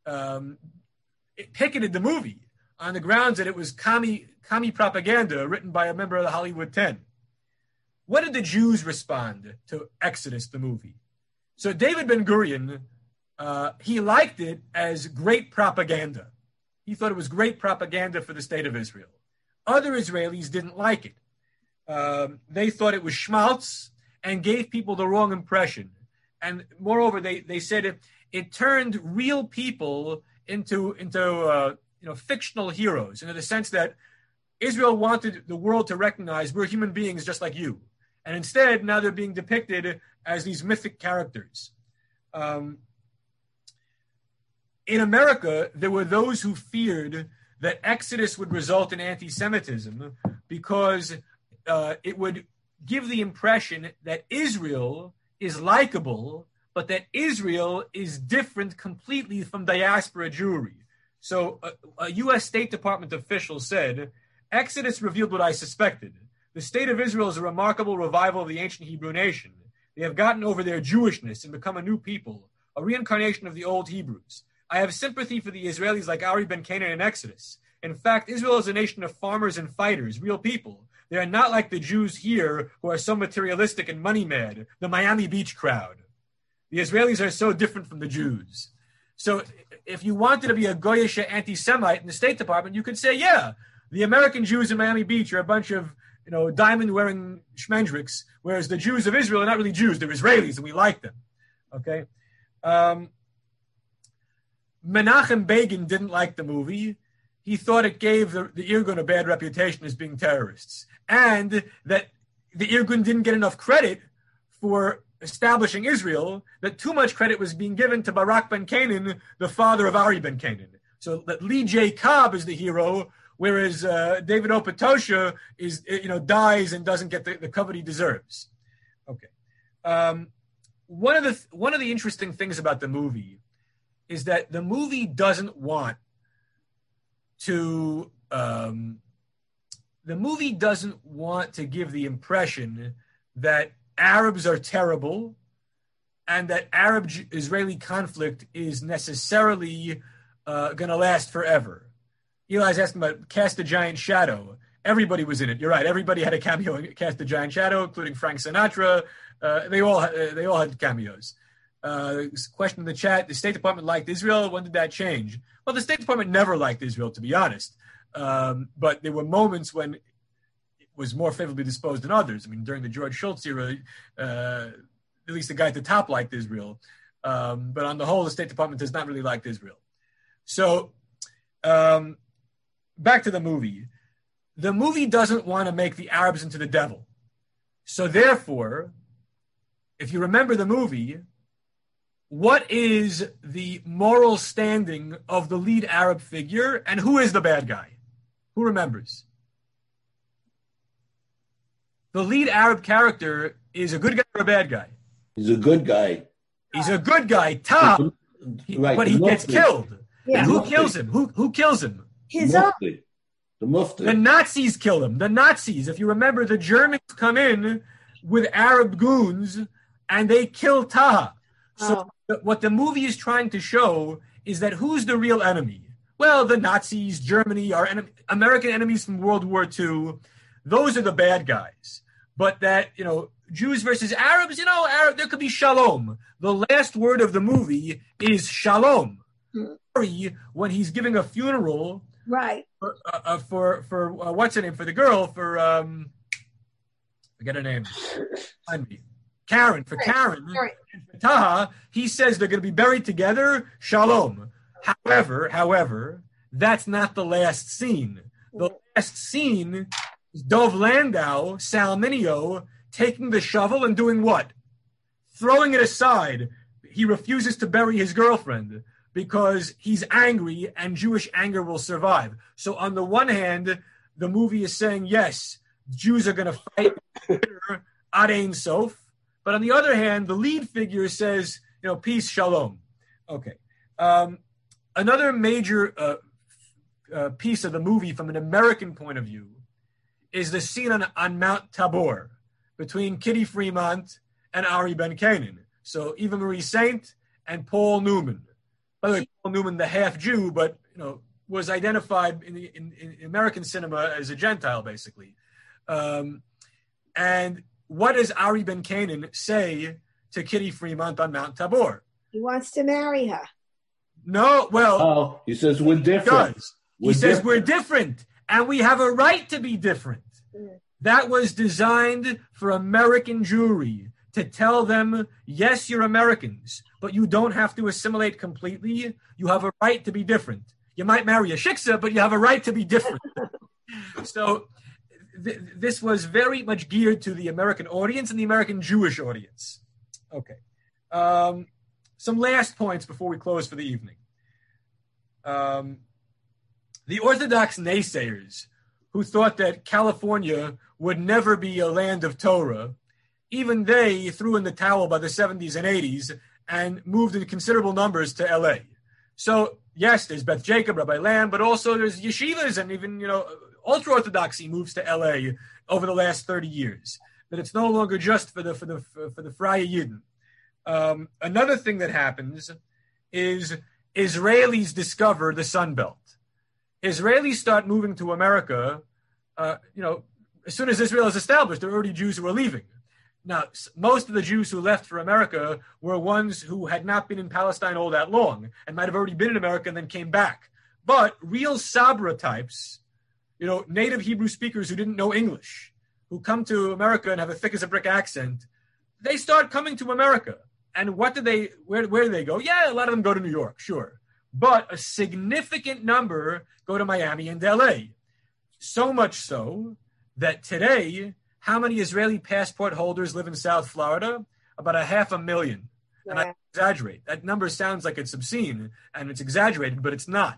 it picketed the movie on the grounds that it was commie propaganda written by a member of the Hollywood 10. What did the Jews respond to Exodus, the movie? So David Ben-Gurion, he liked it as great propaganda. He thought it was great propaganda for the state of Israel. Other Israelis didn't like it. They thought it was schmaltz and gave people the wrong impression. And moreover, they said it turned real people into fictional heroes, in the sense that Israel wanted the world to recognize we're human beings just like you. And instead, now they're being depicted as these mythic characters. In America, there were those who feared that Exodus would result in anti-Semitism because it would give the impression that Israel is likable, but that Israel is different completely from diaspora Jewry. So a U.S. State Department official said, Exodus revealed what I suspected. The state of Israel is a remarkable revival of the ancient Hebrew nation. They have gotten over their Jewishness and become a new people, a reincarnation of the old Hebrews. I have sympathy for the Israelis like Ari Ben Canaan in Exodus. In fact, Israel is a nation of farmers and fighters, real people. They are not like the Jews here who are so materialistic and money mad, the Miami Beach crowd. The Israelis are so different from the Jews. So if you wanted to be a Goyish anti-Semite in the State Department, you could say, yeah, the American Jews in Miami Beach are a bunch of diamond-wearing schmendricks, whereas the Jews of Israel are not really Jews. They're Israelis, and we like them. Okay? Menachem Begin didn't like the movie. He thought it gave the Irgun a bad reputation as being terrorists, and that the Irgun didn't get enough credit for establishing Israel, that too much credit was being given to Barak Ben Canaan, the father of Ari Ben Canaan. So that Lee J. Cobb is the hero, whereas David Opatosha dies and doesn't get the cover he deserves. Okay. One of the interesting things about the movie is that the movie doesn't want to give the impression that Arabs are terrible and that Arab-Israeli conflict is necessarily going to last forever. Eli's asking about Cast a Giant Shadow. Everybody was in it. You're right. Everybody had a cameo in Cast a Giant Shadow, including Frank Sinatra. They all had cameos. Question in the chat: the State Department liked Israel. When did that change? Well, the State Department never liked Israel, to be honest. But there were moments when it was more favorably disposed than others. I mean, during the George Shultz era, at least the guy at the top liked Israel. But on the whole, the State Department has not really liked Israel. So back to the movie. The movie doesn't want to make the Arabs into the devil. So therefore, if you remember the movie, what is the moral standing of the lead Arab figure, and who is the bad guy? Who remembers? The lead Arab character is a good guy or a bad guy? He's a good guy. He's a good guy, Tom, right, but he gets killed. Yeah. And who kills him? Who kills him? His own. The Mufti. The Nazis kill him. The Nazis. If you remember, the Germans come in with Arab goons and they kill Taha. So what the movie is trying to show is that who's the real enemy? Well, the Nazis, Germany, our American enemies from World War II. Those are the bad guys. But that, Jews versus Arabs, there could be shalom. The last word of the movie is shalom. When he's giving a funeral, Right. for what's her name, for the girl, for forget her name, Karen, for Karen, and for Taha, he says they're going to be buried together, shalom. However, that's not the last scene. The last scene is Dov Landau, Sal Mineo, taking the shovel and doing what? Throwing it aside. He refuses to bury his girlfriend because he's angry and Jewish anger will survive. So on the one hand, the movie is saying, yes, Jews are going to fight ad ein sof. But on the other hand, the lead figure says, peace, shalom. Okay. Another major piece of the movie from an American point of view is the scene on Mount Tabor between Kitty Fremont and Ari Ben Canaan. So Eva Marie Saint and Paul Newman. By the way, Paul Newman, the half Jew, but was identified in American cinema as a Gentile, basically. And what does Ari Ben Canaan say to Kitty Fremont on Mount Tabor? He wants to marry her. No, well... Oh, he says we're different. He says we're different, and we have a right to be different. That was designed for American Jewry, to tell them, yes, you're Americans, but you don't have to assimilate completely. You have a right to be different. You might marry a shiksa, but you have a right to be different. So this was very much geared to the American audience and the American Jewish audience. Okay. Some last points before we close for the evening. The Orthodox naysayers who thought that California would never be a land of Torah, even they threw in the towel by the 70s and 80s and moved in considerable numbers to LA. So yes, there's Beth Jacob, Rabbi Lamb, but also there's yeshivas and even, ultra-Orthodoxy moves to LA over the last 30 years. That it's no longer just for the Freie Yidden. Another thing that happens is Israelis discover the Sun Belt. Israelis start moving to America, as soon as Israel is established, there are already Jews who are leaving. Now, most of the Jews who left for America were ones who had not been in Palestine all that long and might have already been in America and then came back. But real Sabra types, native Hebrew speakers who didn't know English, who come to America and have a thick as a brick accent, they start coming to America. And where do they go? Yeah, a lot of them go to New York, sure. But a significant number go to Miami and LA. So much so that today, how many Israeli passport holders live in South Florida? About 500,000. Yeah. And I exaggerate. That number sounds like it's obscene and it's exaggerated, but it's not.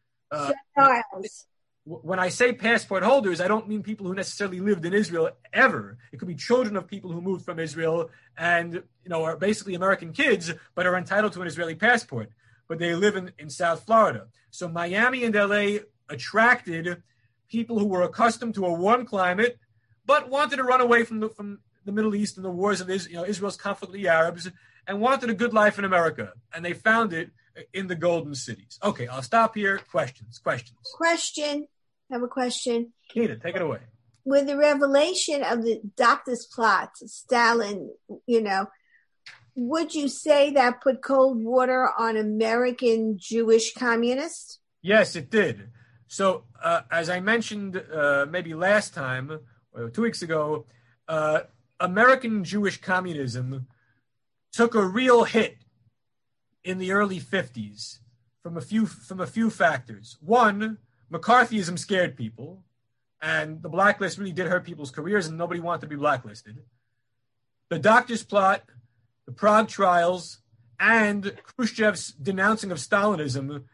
When I say passport holders, I don't mean people who necessarily lived in Israel ever. It could be children of people who moved from Israel and are basically American kids, but are entitled to an Israeli passport. But they live in South Florida. So Miami and LA attracted people who were accustomed to a warm climate, but wanted to run away from the Middle East and the wars of Israel's conflict with the Arabs, and wanted a good life in America. And they found it in the Golden Cities. Okay, I'll stop here. Questions. Question. I have a question. Nina, take it away. With the revelation of the doctor's plot, Stalin, would you say that put cold water on American Jewish communists? Yes, it did. So, as I mentioned maybe last time, or 2 weeks ago, American Jewish communism took a real hit in the early 50s from a few factors. One, McCarthyism scared people, and the blacklist really did hurt people's careers, and nobody wanted to be blacklisted. The doctor's plot, the Prague trials, and Khrushchev's denouncing of Stalinism in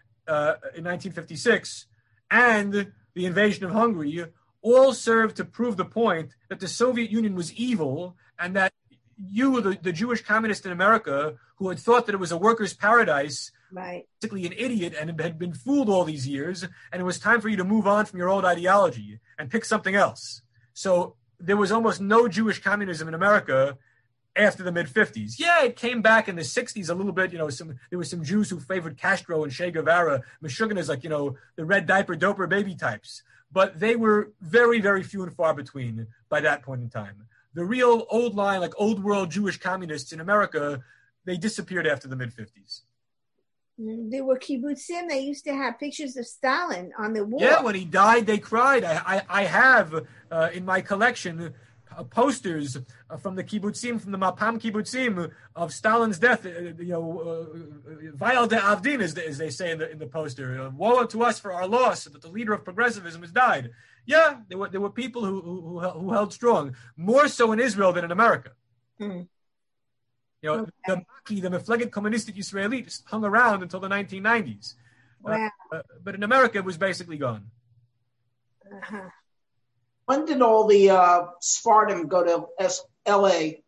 1956, and the invasion of Hungary all served to prove the point that the Soviet Union was evil, and that you, the Jewish communist in America, who had thought that it was a workers' paradise, right, basically an idiot and had been fooled all these years, and it was time for you to move on from your old ideology and pick something else. So there was almost no Jewish communism in America after the mid-50s. Yeah, it came back in the 60s a little bit. There were some Jews who favored Castro and Che Guevara, Meshuggah, like, the red diaper doper baby types. But they were very, very few and far between by that point in time. The real old line, like old world Jewish communists in America, they disappeared after the mid-50s. There were kibbutzim. They used to have pictures of Stalin on the wall. Yeah, when he died, they cried. I have in my collection posters from the kibbutzim, from the Mapam kibbutzim, of Stalin's death. Vayal de Avdin, as they say in the poster. Woe unto us for our loss, that the leader of progressivism has died. Yeah, there were people who held strong, more so in Israel than in America. Mm. Okay. The Mefleget Kommunistik Yisraeli just hung around until the 1990s. Wow. But in America, it was basically gone. Uh-huh. When did all the Spartan go to L.A.?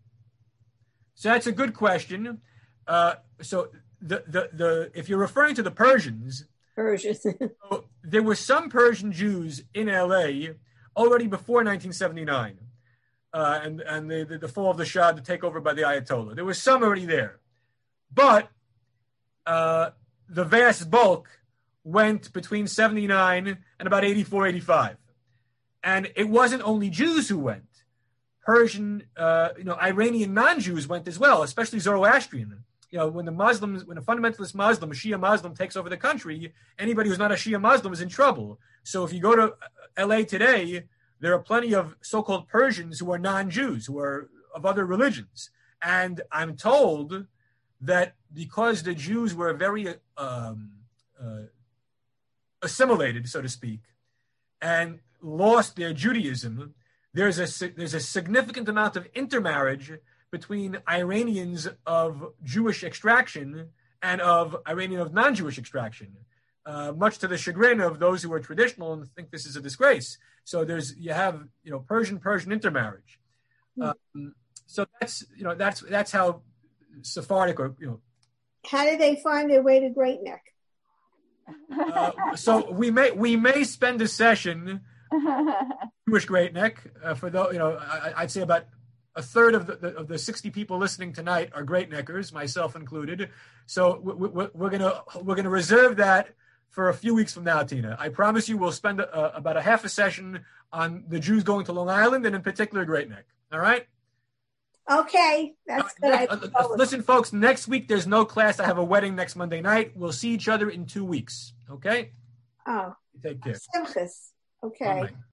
So that's a good question. So the if you're referring to the Persians, so there were some Persian Jews in LA already before 1979, and the fall of the Shah, the takeover by the Ayatollah. There was some already there, but the vast bulk went between 79 and about 84, 85. And it wasn't only Jews who went. Persian, Iranian non-Jews went as well, especially Zoroastrian. When a fundamentalist Muslim, a Shia Muslim takes over the country, anybody who's not a Shia Muslim is in trouble. So if you go to LA today, there are plenty of so-called Persians who are non-Jews, who are of other religions. And I'm told that because the Jews were very assimilated, so to speak, and lost their Judaism, there's a significant amount of intermarriage between Iranians of Jewish extraction and of Iranian of non-Jewish extraction, much to the chagrin of those who are traditional and think this is a disgrace. So you have Persian intermarriage. So that's how Sephardic How did they find their way to Great Neck? So we may spend a session Jewish Great Neck for those. I'd say about a third of the 60 people listening tonight are Great Neckers, myself included. So we're gonna reserve that for a few weeks from now, Tina. I promise you, we'll spend about a half a session on the Jews going to Long Island, and in particular Great Neck. All right. Okay, that's good. Listen, folks. Next week there's no class. I have a wedding next Monday night. We'll see each other in 2 weeks. Okay. Oh. Take care. Simchas. Okay.